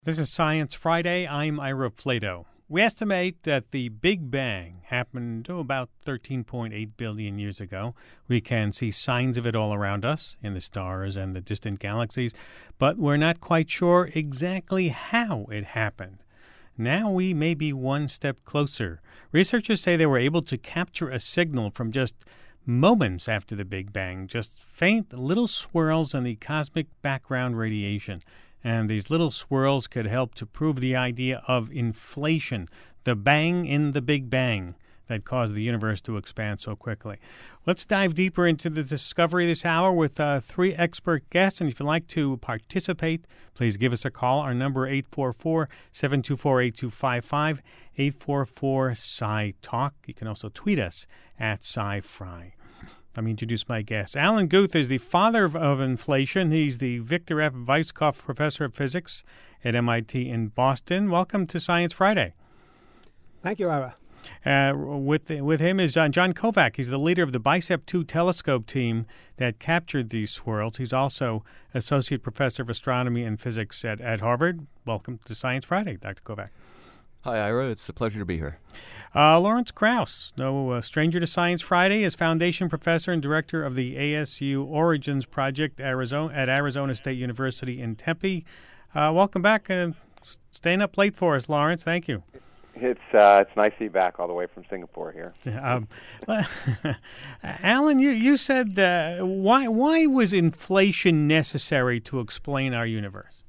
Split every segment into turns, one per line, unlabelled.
This is Science Friday. I'm Ira Flato. We estimate that the Big Bang happened about 13.8 billion years ago. We can see signs of it all around us in the stars and the distant galaxies, but we're not quite sure exactly how it happened. Now we may be one step closer. Researchers say they were able to capture a signal from just moments after the Big Bang, just faint little swirls in the cosmic background radiation. And these little swirls could help to prove the idea of inflation, the bang in the Big Bang that caused the universe to expand so quickly. Let's dive deeper into the discovery this hour with three expert guests. And if you'd like to participate, please give us a call. Our number 844-724-8255, 844-SciTalk. You can also tweet us at SciFri. Let me introduce my guest. Alan Guth is the father of inflation. He's the Victor F. Weisskopf Professor of Physics at MIT in Boston. Welcome to Science Friday.
Thank you, Ira.
With him is John Kovac. He's the leader of the BICEP 2 telescope team that captured these swirls. He's also Associate Professor of Astronomy and Physics at Harvard. Welcome to Science Friday, Dr. Kovac.
Hi, Ira. It's a pleasure to be here.
Lawrence Krauss, no stranger to Science Friday, is Foundation Professor and Director of the ASU Origins Project at Arizona State University in Tempe. Welcome back. Staying up late for us, Lawrence. Thank you.
It's nice to be back all the way from Singapore here.
Alan, you said why was inflation necessary to explain our universe?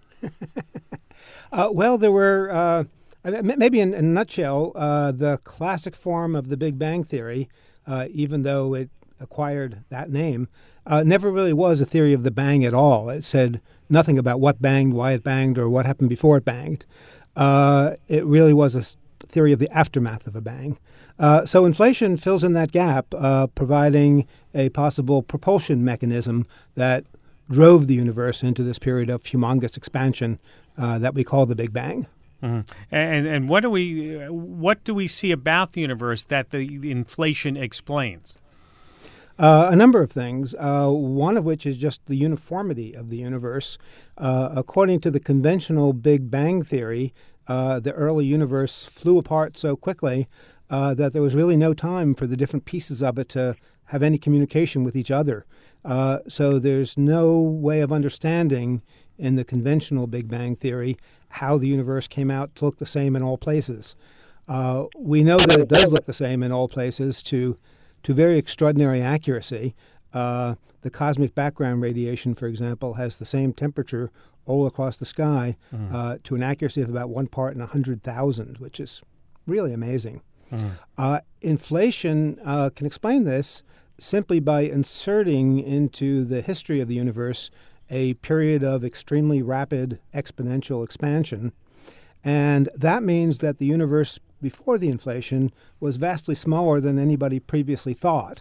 Well, there were... maybe in a nutshell, the classic form of the Big Bang Theory, even though it acquired that name, never really was a theory of the bang at all. It said nothing about what banged, why it banged, or what happened before it banged. It really was a theory of the aftermath of a bang. So inflation fills in that gap, providing a possible propulsion mechanism that drove the universe into this period of humongous expansion that we call the Big Bang.
Mm-hmm. And what do we see about the universe that the inflation explains?
A number of things, one of which is just the uniformity of the universe. According to the conventional Big Bang theory, the early universe flew apart so quickly that there was really no time for the different pieces of it to have any communication with each other. So there's no way of understanding in the conventional Big Bang theory how the universe came out to look the same in all places. We know that it does look the same in all places to very extraordinary accuracy. The cosmic background radiation, for example, has the same temperature all across the sky to an accuracy of about 1 part in 100,000, which is really amazing. Inflation can explain this simply by inserting into the history of the universe a period of extremely rapid exponential expansion. And that means that the universe before the inflation was vastly smaller than anybody previously thought.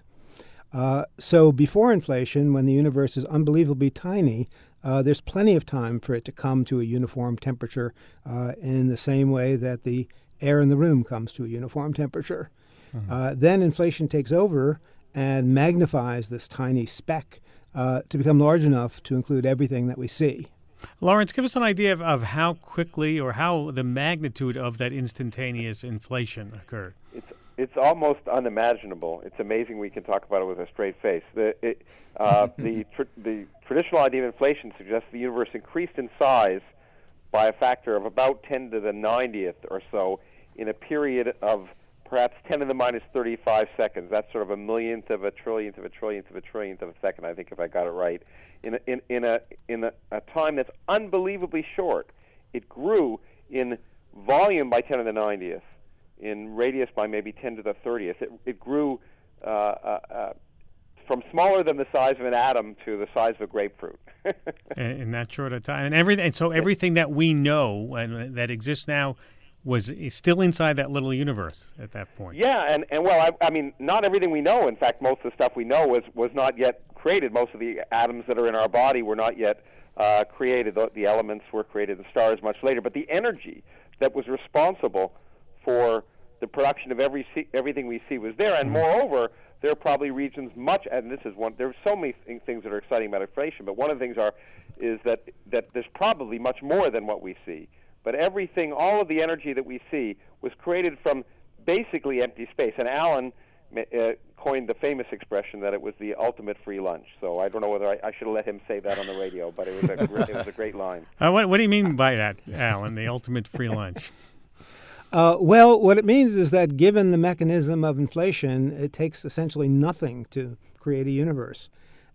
So before inflation, when the universe is unbelievably tiny, there's plenty of time for it to come to a uniform temperature in the same way that the air in the room comes to a uniform temperature. Then inflation takes over and magnifies this tiny speck to become large enough to include everything that we see.
Lawrence, give us an idea of how quickly or how the magnitude of that instantaneous inflation occurred.
It's almost unimaginable. It's amazing we can talk about it with a straight face. The traditional idea of inflation suggests the universe increased in size by a factor of about 10 to the 90th or so in a period of perhaps 10 to the minus 35 seconds. That's sort of a millionth of a trillionth of a trillionth of a trillionth of a second, I think, if I got it right. In a time that's unbelievably short. It grew in volume by 10 to the 90th, in radius by maybe 10 to the 30th. It grew from smaller than the size of an atom to the size of a grapefruit.
in that short a time. And so everything that we know and that exists now was still inside that little universe at that point.
Yeah, and well, I mean, not everything we know. In fact, most of the stuff we know was not yet created. Most of the atoms that are in our body were not yet created. The elements were created, the stars much later. But the energy that was responsible for the production of everything we see was there. And moreover, there are probably regions much, and this is one, there's so many things that are exciting about inflation, but one of the things is that there's probably much more than what we see. But everything, all of the energy that we see was created from basically empty space. And Alan coined the famous expression that it was the ultimate free lunch. So I don't know whether I should have let him say that on the radio, but it was a great line.
What do you mean by that, Alan, the ultimate free lunch?
Well, what it means is that given the mechanism of inflation, it takes essentially nothing to create a universe.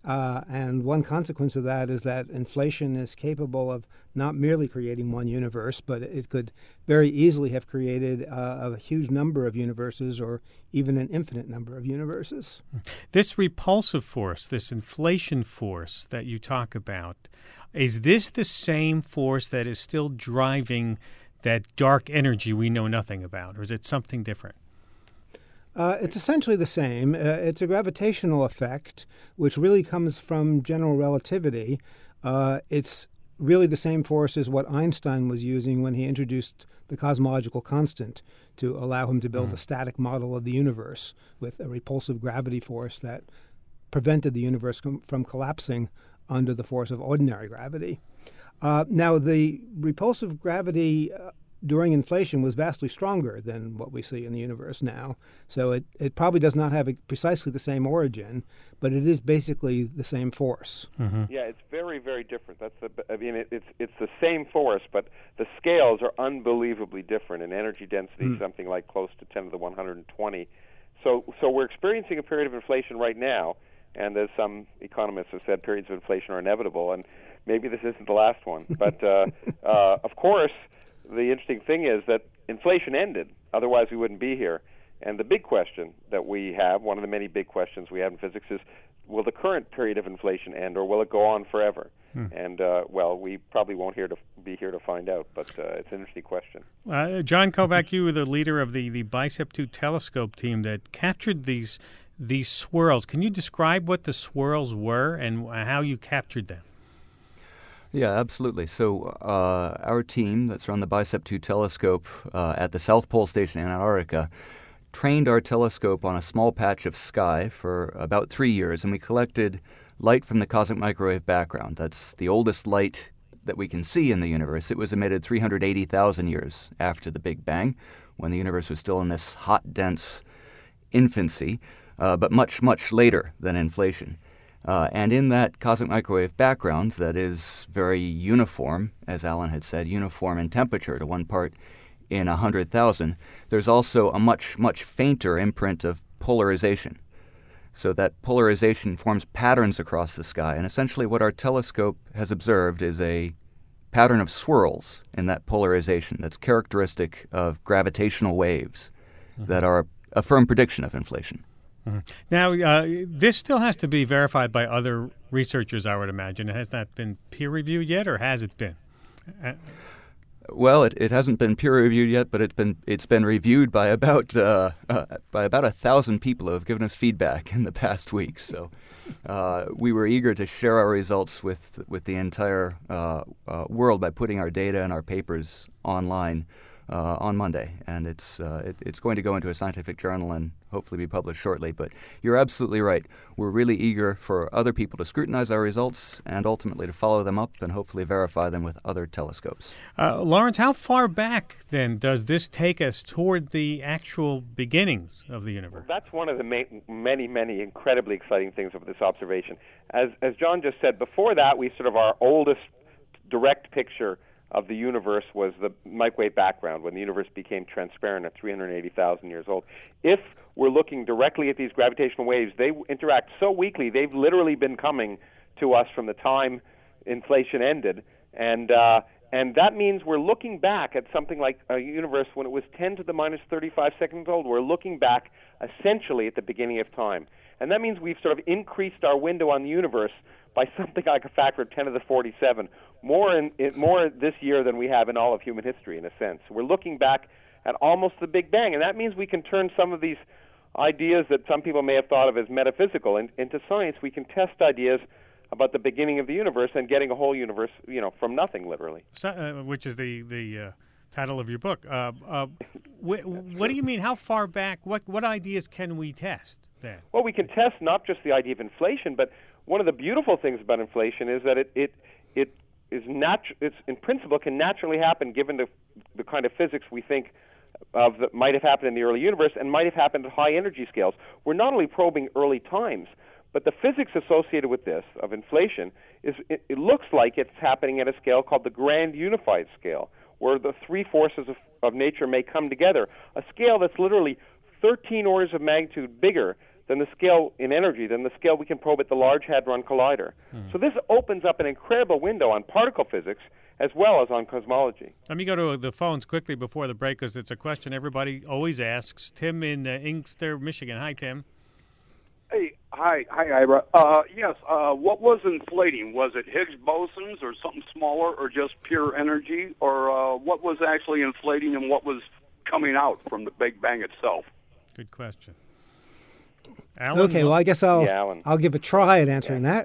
And one consequence of that is that inflation is capable of not merely creating one universe, but it could very easily have created a huge number of universes or even an infinite number of universes.
This repulsive force, this inflation force that you talk about, is this the same force that is still driving that dark energy we know nothing about, or is it something different?
It's essentially the same. It's a gravitational effect, which really comes from general relativity. It's really the same force as what Einstein was using when he introduced the cosmological constant to allow him to build a static model of the universe with a repulsive gravity force that prevented the universe from collapsing under the force of ordinary gravity. Now, the repulsive gravity during inflation was vastly stronger than what we see in the universe now. So it probably does not have precisely the same origin, but it is basically the same force.
Mm-hmm. Yeah, it's very, very different. It's the same force, but the scales are unbelievably different. In energy density, something like close to 10 to the 120. So we're experiencing a period of inflation right now, and as some economists have said, periods of inflation are inevitable, and maybe this isn't the last one. But of course, the interesting thing is that inflation ended. Otherwise, we wouldn't be here. And the big question that we have, one of the many big questions we have in physics, is will the current period of inflation end, or will it go on forever? And, we probably won't be here to find out, but it's an interesting question.
John Kovac, you were the leader of the BICEP 2 telescope team that captured these swirls. Can you describe what the swirls were and how you captured them?
Yeah, absolutely. So our team that's run the BICEP 2 telescope at the South Pole Station in Antarctica trained our telescope on a small patch of sky for about 3 years, and we collected light from the cosmic microwave background. That's the oldest light that we can see in the universe. It was emitted 380,000 years after the Big Bang, when the universe was still in this hot, dense infancy, but much, much later than inflation. And in that cosmic microwave background that is very uniform, as Alan had said, uniform in temperature to 1 part in 100,000, there's also a much, much fainter imprint of polarization. So that polarization forms patterns across the sky. And essentially what our telescope has observed is a pattern of swirls in that polarization that's characteristic of gravitational waves that are a firm prediction of inflation.
Now, this still has to be verified by other researchers, I would imagine. Has that been peer-reviewed yet, or has it been?
Well, it hasn't been peer-reviewed yet, but it's been reviewed by about 1,000 people who have given us feedback in the past week. So we were eager to share our results with the entire world by putting our data and our papers online on Monday, and it's going to go into a scientific journal and hopefully be published shortly. But you're absolutely right. We're really eager for other people to scrutinize our results and ultimately to follow them up and hopefully verify them with other telescopes.
Lawrence, how far back then does this take us toward the actual beginnings of the universe?
Well, that's one of the many, many incredibly exciting things of this observation. As John just said, before that, our oldest direct picture of the universe was the microwave background, when the universe became transparent at 380,000 years old. If we're looking directly at these gravitational waves, they interact so weakly, they've literally been coming to us from the time inflation ended. And that means we're looking back at something like a universe when it was 10 to the minus 35 seconds old. We're looking back essentially at the beginning of time. And that means we've sort of increased our window on the universe by something like a factor of 10 to the 47, more this year than we have in all of human history, in a sense. We're looking back at almost the Big Bang, and that means we can turn some of these ideas that some people may have thought of as metaphysical into science. We can test ideas about the beginning of the universe and getting a whole universe, from nothing, literally.
So, which is the Title of your book. What do you mean? How far back? What ideas can we test then?
Well, we can test not just the idea of inflation, but one of the beautiful things about inflation is that it is it's in principle can naturally happen given the kind of physics we think of that might have happened in the early universe and might have happened at high energy scales. We're not only probing early times, but the physics associated with this of inflation is it looks like it's happening at a scale called the grand unified scale, where the three forces of nature may come together, a scale that's literally 13 orders of magnitude bigger than the scale in energy, than the scale we can probe at the Large Hadron Collider. So this opens up an incredible window on particle physics as well as on cosmology.
Let me go to the phones quickly before the break, because it's a question everybody always asks. Tim in Inkster, Michigan. Hi, Tim.
Hey, hi, Ira. Yes, what was inflating? Was it Higgs bosons or something smaller or just pure energy? Or what was actually inflating and what was coming out from the Big Bang itself?
Good question. Alan?
Okay, well, I guess I'll give a try at answering that.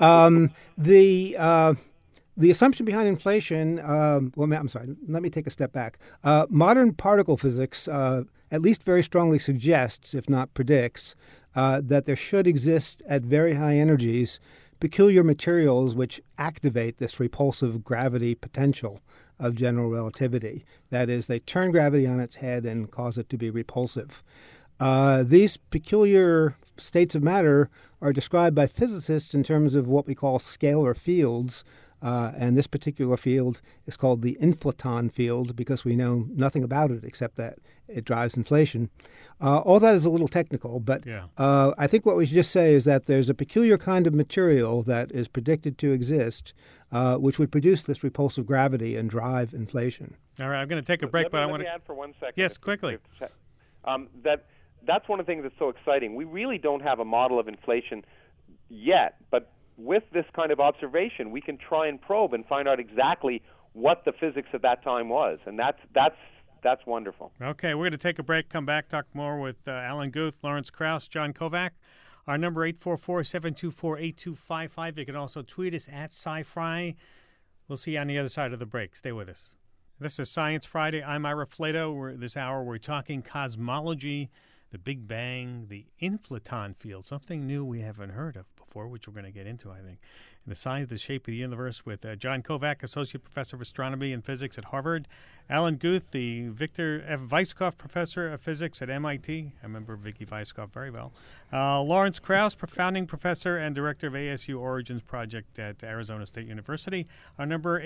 The assumption behind inflation, I'm sorry, let me take a step back. Modern particle physics at least very strongly suggests, if not predicts, that there should exist at very high energies peculiar materials which activate this repulsive gravity potential of general relativity. That is, they turn gravity on its head and cause it to be repulsive. These peculiar states of matter are described by physicists in terms of what we call scalar fields, and this particular field is called the inflaton field because we know nothing about it except that it drives inflation. All that is a little technical, but I think what we should just say is that there's a peculiar kind of material that is predicted to exist which would produce this repulsive gravity and drive inflation.
All right, I'm going to take a break, but I want to
add for 1 second.
Yes, quickly.
That's one of the things that's so exciting. We really don't have a model of inflation yet, but with this kind of observation, we can try and probe and find out exactly what the physics at that time was, and that's wonderful.
Okay, we're going to take a break, come back, talk more with Alan Guth, Lawrence Krauss, John Kovac. Our number 844-724-8255. You can also tweet us at SciFri. We'll see you on the other side of the break. Stay with us. This is Science Friday. I'm Ira Flato. This hour we're talking cosmology, the Big Bang, the inflaton field, something new we haven't heard of before, which we're going to get into, I think. And the science, the shape of the universe with John Kovac, Associate Professor of Astronomy and Physics at Harvard. Alan Guth, the Victor F. Weisskopf Professor of Physics at MIT. I remember Vicky Weisskopf very well. Lawrence Krauss, Founding Professor and Director of ASU Origins Project at Arizona State University. Our number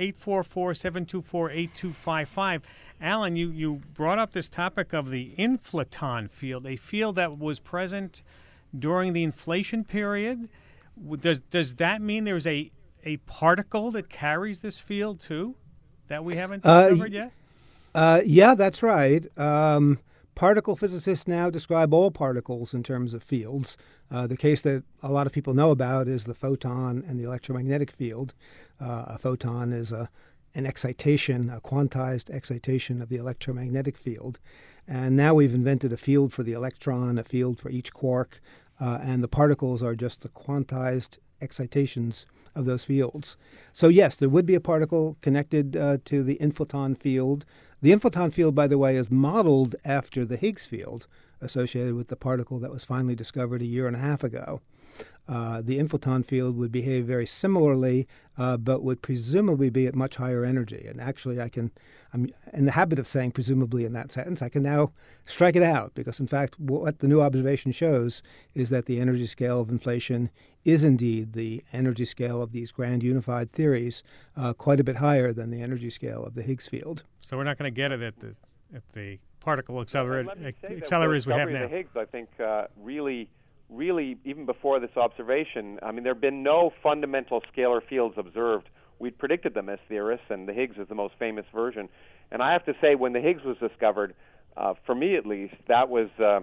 844-724-8255. Alan, you brought up this topic of the inflaton field, a field that was present during the inflation period. Does that mean there's a particle that carries this field too that we haven't discovered yet?
Yeah, that's right. Particle physicists now describe all particles in terms of fields. The case that a lot of people know about is the photon and the electromagnetic field. A photon is an excitation, a quantized excitation of the electromagnetic field. And now we've invented a field for the electron, a field for each quark, and the particles are just the quantized excitations of those fields. So yes, there would be a particle connected to the inflaton field. The inflaton field, by the way, is modeled after the Higgs field associated with the particle that was finally discovered a year and a half ago. The inflaton field would behave very similarly, but would presumably be at much higher energy. And actually, I'm in the habit of saying presumably in that sentence. I can now strike it out because, in fact, what the new observation shows is that the energy scale of inflation is indeed the energy scale of these grand unified theories, quite a bit higher than the energy scale of the Higgs field.
So we're not going to get it at the particle accelerators we have now.
The Higgs, I think, really, even before this observation, I mean, there have been no fundamental scalar fields observed. We'd predicted them as theorists, and the Higgs is the most famous version. And I have to say, when the Higgs was discovered, for me at least, that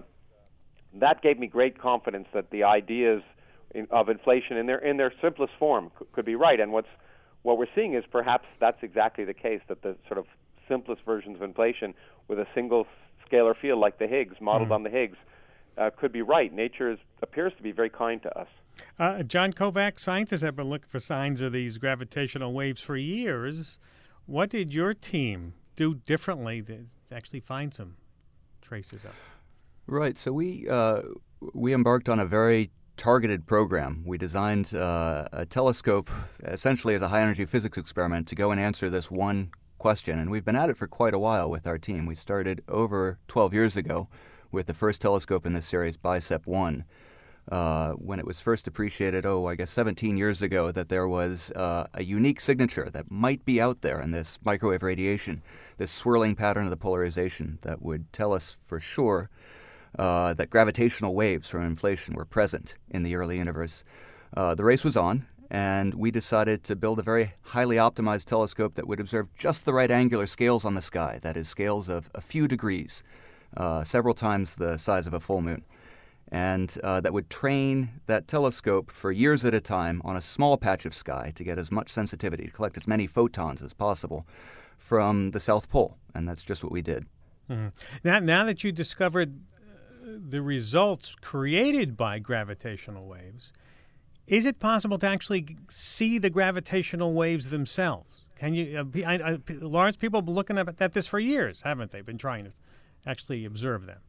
gave me great confidence that the ideas of inflation in their simplest form could be right. And what we're seeing is perhaps that's exactly the case, that the sort of simplest versions of inflation with a single scalar field like the Higgs, modeled on the Higgs, could be right. Nature appears to be very kind to us.
John Kovac, scientists have been looking for signs of these gravitational waves for years. What did your team do differently to actually find some traces of?
Right. So we embarked on a very targeted program. We designed a telescope essentially as a high-energy physics experiment to go and answer this one question. And we've been at it for quite a while with our team. We started over 12 years ago with the first telescope in this series, BICEP-1, when it was first appreciated, 17 years ago, that there was a unique signature that might be out there in this microwave radiation, this swirling pattern of the polarization that would tell us for sure that gravitational waves from inflation were present in the early universe. The race was on, and we decided to build a very highly optimized telescope that would observe just the right angular scales on the sky, that is, scales of a few degrees, several times the size of a full moon, and that would train that telescope for years at a time on a small patch of sky to get as much sensitivity, to collect as many photons as possible from the South Pole, and that's just what we did.
Mm-hmm. Now that you discovered the results created by gravitational waves, is it possible to actually see the gravitational waves themselves? Can you, Lawrence, people have been looking at this for years, haven't they? Been trying to actually observe them.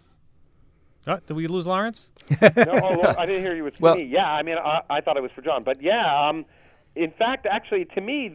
Oh, did we lose Lawrence?
No, I didn't hear you. It's me. Yeah, I mean, I thought it was for John. But yeah, in fact, actually, to me,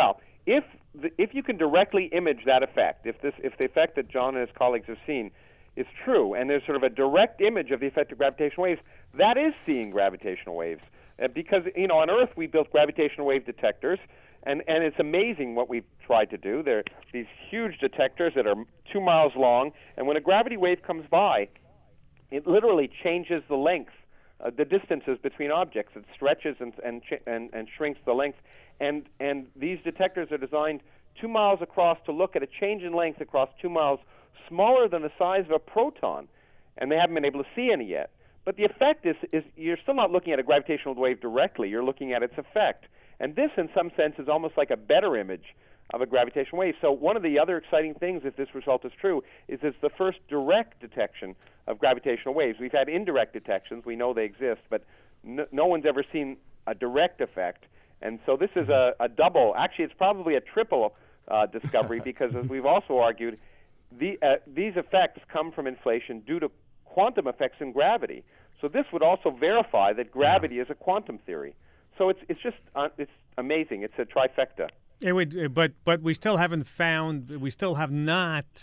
if you can directly image that effect, if the effect that John and his colleagues have seen is true, and there's sort of a direct image of the effect of gravitational waves, that is seeing gravitational waves. Because, on Earth we built gravitational wave detectors, and it's amazing what we've tried to do. There are these huge detectors that are 2 miles long, and when a gravity wave comes by, it literally changes the length, the distances between objects. It stretches and shrinks the length. And these detectors are designed 2 miles across to look at a change in length across 2 miles smaller than the size of a proton, and they haven't been able to see any yet. But the effect is you're still not looking at a gravitational wave directly. You're looking at its effect. And this, in some sense, is almost like a better image of a gravitational wave. So one of the other exciting things, if this result is true, is it's the first direct detection of gravitational waves. We've had indirect detections. We know they exist, but no one's ever seen a direct effect. And so this is a double. Actually, it's probably a triple discovery because, as we've also argued, these effects come from inflation due to quantum effects in gravity. So this would also verify that gravity is a quantum theory. So it's just it's amazing. It's a trifecta.
It would, but we still haven't found. We still have not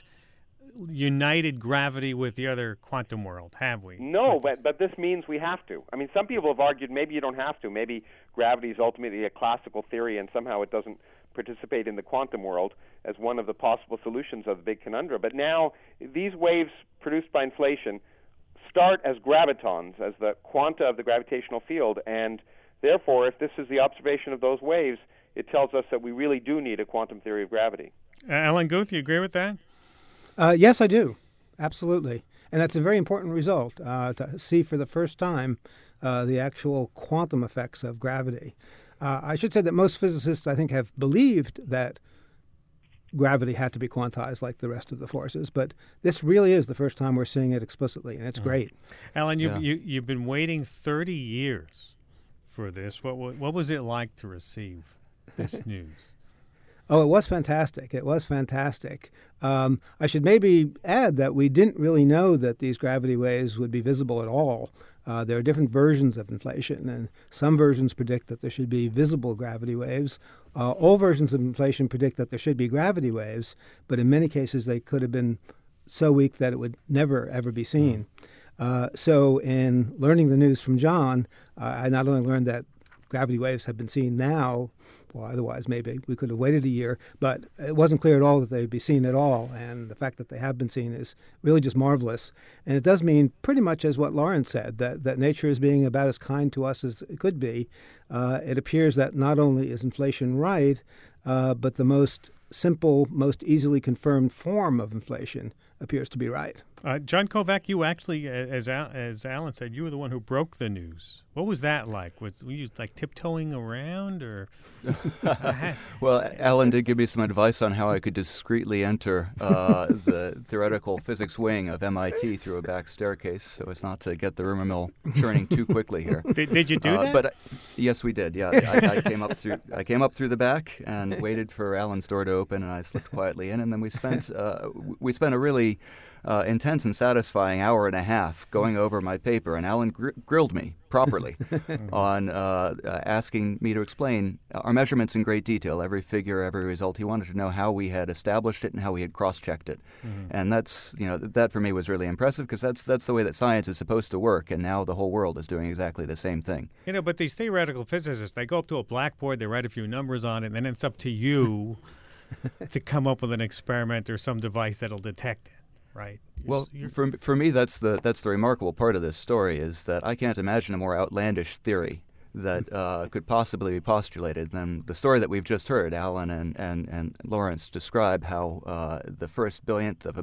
united gravity with the other quantum world, have we?
No, but this means we have to. I mean, some people have argued maybe you don't have to. Maybe gravity is ultimately a classical theory, and somehow it doesn't participate in the quantum world as one of the possible solutions of the big conundrum. But now these waves produced by inflation start as gravitons, as the quanta of the gravitational field, and therefore, if this is the observation of those waves, it tells us that we really do need a quantum theory of gravity.
Alan Guth, you agree with that?
Yes, I do. Absolutely. And that's a very important result, to see for the first time the actual quantum effects of gravity. I should say that most physicists, I think, have believed that gravity had to be quantized like the rest of the forces, but this really is the first time we're seeing it explicitly, and it's great.
Alan, you've been waiting 30 years for this. What was it like to receive this news?
Oh, it was fantastic. It was fantastic. I should maybe add that we didn't really know that these gravity waves would be visible at all. There are different versions of inflation, and some versions predict that there should be visible gravity waves. All versions of inflation predict that there should be gravity waves, but in many cases they could have been so weak that it would never, ever be seen. So in learning the news from John, I not only learned that gravity waves have been seen now, well, otherwise maybe we could have waited a year, but it wasn't clear at all that they'd be seen at all, and the fact that they have been seen is really just marvelous. And it does mean pretty much as what Lawrence said, that nature is being about as kind to us as it could be. It appears that not only is inflation right, but the most simple, most easily confirmed form of inflation appears to be right.
John Kovac, you actually, as Alan said, you were the one who broke the news. What was that like? Were you like tiptoeing around, or?
Well, Alan did give me some advice on how I could discreetly enter the theoretical physics wing of MIT through a back staircase, so as not to get the rumor mill churning too quickly here.
Did you do that?
But yes, we did. Yeah, I came up through the back and waited for Alan's door to open, and I slipped quietly in, and then we spent a really intense and satisfying hour and a half going over my paper, and Alan grilled me properly on asking me to explain our measurements in great detail, every figure, every result. He wanted to know how we had established it and how we had cross-checked it. And that for me was really impressive, because that's the way that science is supposed to work, and now the whole world is doing exactly the same thing.
But these theoretical physicists, they go up to a blackboard, they write a few numbers on it, and then it's up to you to come up with an experiment or some device that'll detect it. Right.
For me, that's the remarkable part of this story, is that I can't imagine a more outlandish theory that could possibly be postulated than the story that we've just heard. Alan and Lawrence describe how the first trillionth of a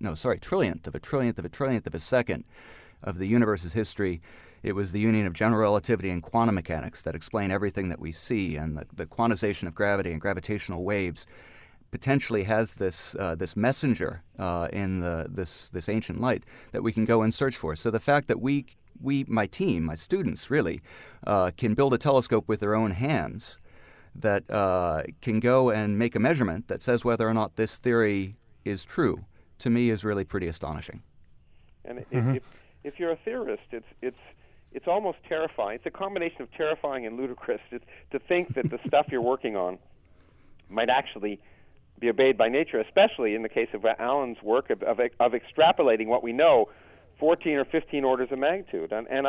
trillionth of a second of the universe's history, it was the union of general relativity and quantum mechanics that explain everything that we see, and the quantization of gravity and gravitational waves potentially has this messenger in this ancient light that we can go and search for. So the fact that my team, my students really, can build a telescope with their own hands that can go and make a measurement that says whether or not this theory is true, to me is really pretty astonishing.
And if you're a theorist, it's almost terrifying. It's a combination of terrifying and ludicrous to think that the stuff you're working on might actually be obeyed by nature, especially in the case of Alan's work of extrapolating what we know 14 or 15 orders of magnitude. And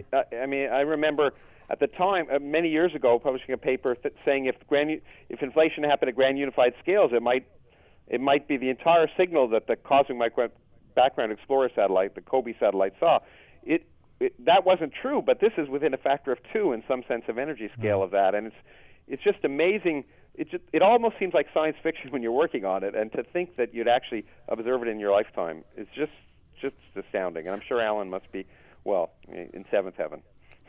I remember at the time, many years ago, publishing a paper saying if inflation happened at grand unified scales, it might be the entire signal that the Cosmic Microwave Background Explorer satellite, the COBE satellite, saw. That wasn't true, but this is within a factor of 2 in some sense of energy scale of that, and it's just amazing. It almost seems like science fiction when you're working on it, and to think that you'd actually observe it in your lifetime is just astounding. And I'm sure Alan must be, in seventh heaven.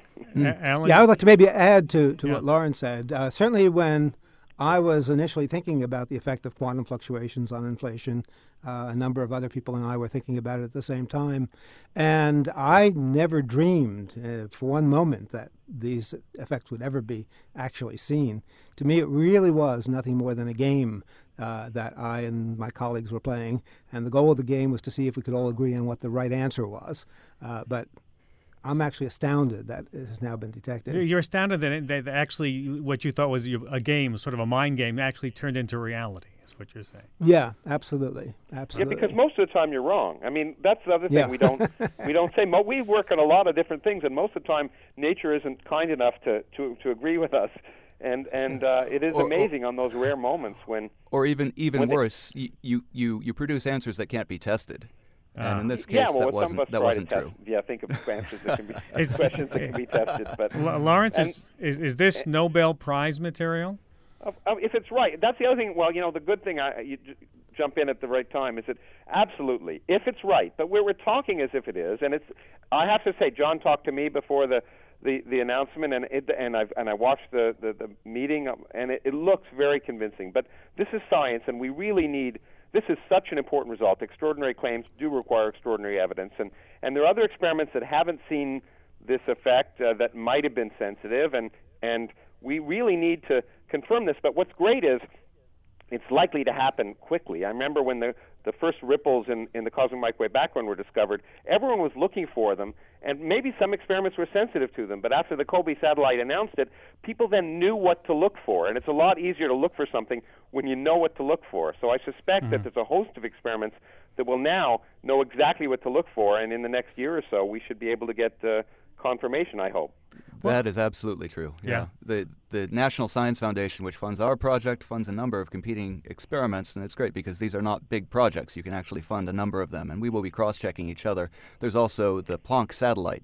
Alan?
Yeah, I would like to maybe add to what Lauren said. Certainly when I was initially thinking about the effect of quantum fluctuations on inflation, a number of other people and I were thinking about it at the same time, and I never dreamed for one moment that these effects would ever be actually seen. To me, it really was nothing more than a game that I and my colleagues were playing, and the goal of the game was to see if we could all agree on what the right answer was. But I'm actually astounded that it has now been detected.
You're astounded that actually what you thought was a game, sort of a mind game, actually turned into reality, is what you're saying.
Yeah, absolutely.
Yeah, because most of the time you're wrong. I mean, that's the other thing we don't say. We work on a lot of different things, and most of the time nature isn't kind enough to agree with us. And it is amazing on those rare moments when...
Or even worse, you produce answers that can't be tested. And in this case, that wasn't true.
Think of answers that can be questions that can be tested. But
Lawrence, is this Nobel Prize material?
If it's right, that's the other thing. Well, the good thing, you jump in at the right time, is that absolutely, if it's right. But we're talking as if it is, and it's. I have to say, John talked to me before the announcement, and I watched the meeting, and it looks very convincing. But this is science, and we really need. This is such an important result. Extraordinary claims do require extraordinary evidence, and there are other experiments that haven't seen this effect that might have been sensitive, and we really need to confirm this. But what's great is it's likely to happen quickly. I remember when the first ripples in the cosmic microwave background were discovered, everyone was looking for them, and maybe some experiments were sensitive to them. But after the COBE satellite announced it, people then knew what to look for, and it's a lot easier to look for something when you know what to look for. So I suspect that there's a host of experiments that will now know exactly what to look for, and in the next year or so, we should be able to get confirmation, I hope.
That is absolutely true. Yeah. The National Science Foundation, which funds our project, funds a number of competing experiments, and it's great because these are not big projects. You can actually fund a number of them, and we will be cross-checking each other. There's also the Planck satellite,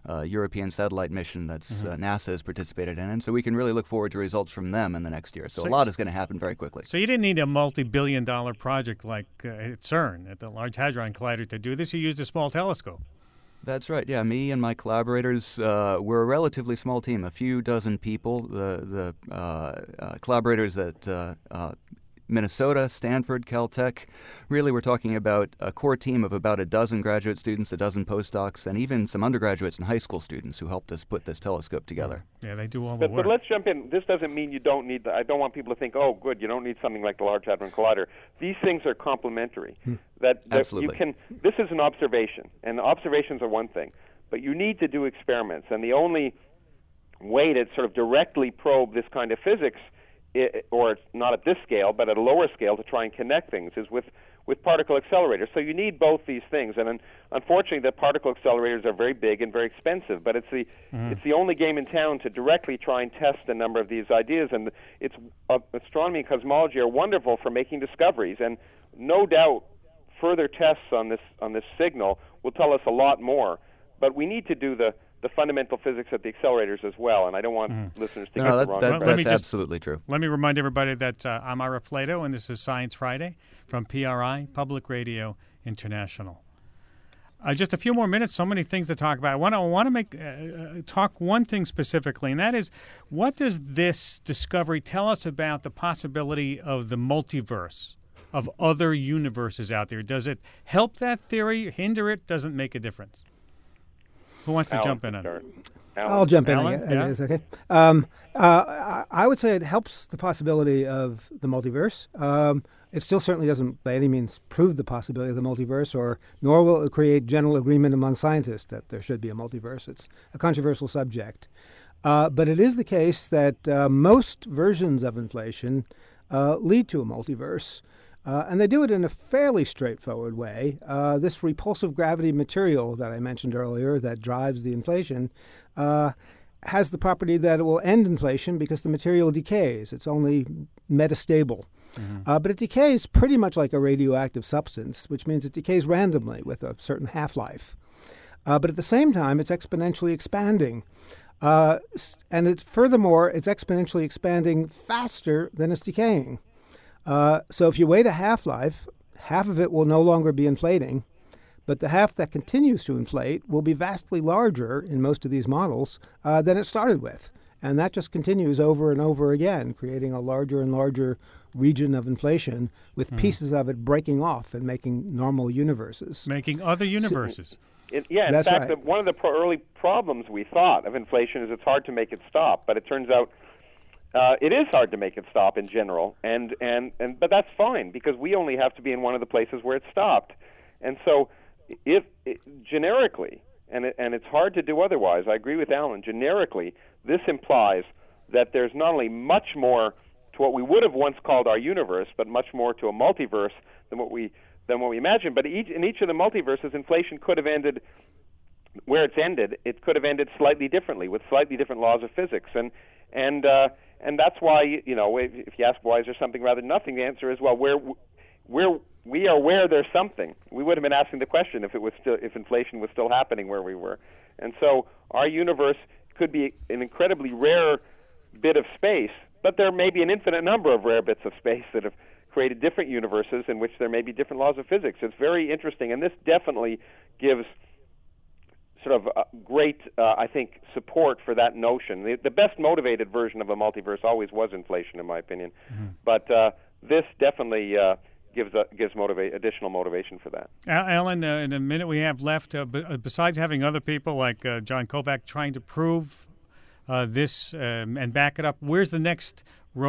European satellite mission that's NASA has participated in. And so we can really look forward to results from them in the next year. So a lot is going to happen very quickly.
So you didn't need a multi-billion-dollar project like at CERN, at the Large Hadron Collider, to do this. You used a small telescope.
That's right. Yeah, me and my collaborators, we're a relatively small team, a few dozen people. The collaborators at Minnesota, Stanford, Caltech. Really, we're talking about a core team of about a dozen graduate students, a dozen postdocs, and even some undergraduates and high school students who helped us put this telescope together.
Yeah, they do all the work.
But let's jump in. This doesn't mean you don't need I don't want people to think, oh, good, you don't need something like the Large Hadron Collider. These things are complementary. That
Absolutely.
You can. This is an observation, and observations are one thing, but you need to do experiments, and the only way to sort of directly probe this kind of physics, or it's not at this scale, but at a lower scale to try and connect things, is with particle accelerators. So you need both these things, and unfortunately, the particle accelerators are very big and very expensive. But it's the only game in town to directly try and test a number of these ideas. And it's astronomy and cosmology are wonderful for making discoveries, and no doubt further tests on this signal will tell us a lot more. But we need to do the fundamental physics at the accelerators as well, and I don't want listeners to get the wrong impression.
That's absolutely true.
Let me remind everybody that I'm Ira Flatow, and this is Science Friday from PRI, Public Radio International. Just a few more minutes, so many things to talk about. I want to make talk one thing specifically, and that is, what does this discovery tell us about the possibility of the multiverse, of other universes out there? Does it help that theory, hinder it, doesn't make a difference? Who wants to jump in on it?
I'll jump in.
Alan?
It is okay. I would say it helps the possibility of the multiverse. It still certainly doesn't by any means prove the possibility of the multiverse, nor will it create general agreement among scientists that there should be a multiverse. It's a controversial subject. But it is the case that most versions of inflation lead to a multiverse. And they do it in a fairly straightforward way. This repulsive gravity material that I mentioned earlier that drives the inflation has the property that it will end inflation because the material decays. It's only metastable. But it decays pretty much like a radioactive substance, which means it decays randomly with a certain half-life. But at the same time, it's exponentially expanding. And furthermore, it's exponentially expanding faster than it's decaying. So if you wait a half-life, half of it will no longer be inflating, but the half that continues to inflate will be vastly larger in most of these models than it started with. And that just continues over and over again, creating a larger and larger region of inflation with pieces of it breaking off and making normal universes.
Making other universes.
In
That's
fact,
right.
One of the early problems we thought of inflation is it's hard to make it stop, but it turns out it is hard to make it stop in general, but that's fine because we only have to be in one of the places where it stopped. And so, generically, and it's hard to do otherwise, I agree with Alan. Generically, this implies that there's not only much more to what we would have once called our universe, but much more to a multiverse than what we imagined. But in each of the multiverses, inflation could have ended where it's ended. It could have ended slightly differently with slightly different laws of physics, and that's why, if you ask why is there something rather than nothing, the answer is, well, we are where there's something. We would have been asking the question if inflation was still happening where we were. And so our universe could be an incredibly rare bit of space, but there may be an infinite number of rare bits of space that have created different universes in which there may be different laws of physics. It's very interesting, and this definitely gives sort of great, I think, support for that notion. The best motivated version of a multiverse always was inflation, in my opinion. But this definitely gives additional motivation for that.
Alan, in a minute we have left, besides having other people like John Kovac trying to prove this and back it up, where's the next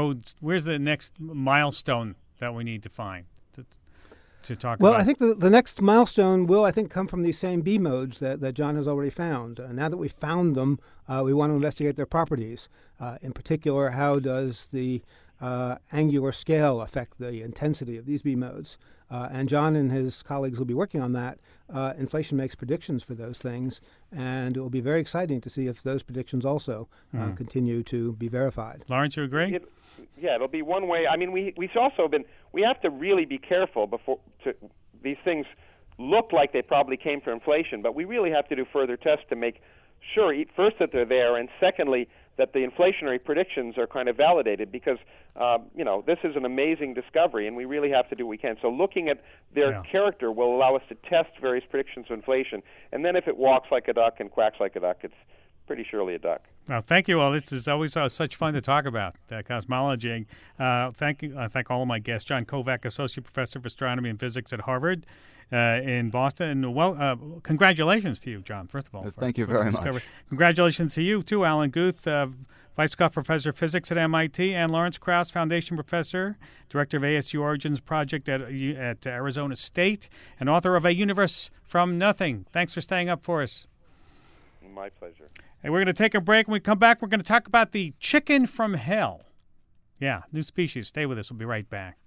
milestone that we need to find to talk about?
Well, I think the next milestone will, come from these same B modes that John has already found. Now that we've found them, we want to investigate their properties. In particular, how does the angular scale affect the intensity of these B modes? And John and his colleagues will be working on that. Inflation makes predictions for those things, and it will be very exciting to see if those predictions also continue to be verified.
Lawrence, you agree?
It'll be one way. I mean, we have to really be careful these things look like they probably came from inflation, but we really have to do further tests to make Sure. First, that they're there, and secondly, that the inflationary predictions are kind of validated because, this is an amazing discovery, and we really have to do what we can. So looking at their character will allow us to test various predictions of inflation, and then if it walks like a duck and quacks like a duck, it's pretty surely a duck.
Well, thank you all. This is always such fun to talk about cosmology. Thank all of my guests. John Kovac, Associate Professor of Astronomy and Physics at Harvard in Boston. And congratulations to you, John, first of all.
Thank you very much. Congratulations
to you, too, Alan Guth, Weizskopf Professor of Physics at MIT, and Lawrence Krauss, Foundation Professor, Director of ASU Origins Project at Arizona State, and author of A Universe from Nothing. Thanks for staying up for us.
My pleasure.
And we're going to take a break. When we come back, we're going to talk about the chicken from hell. Yeah, new species. Stay with us. We'll be right back.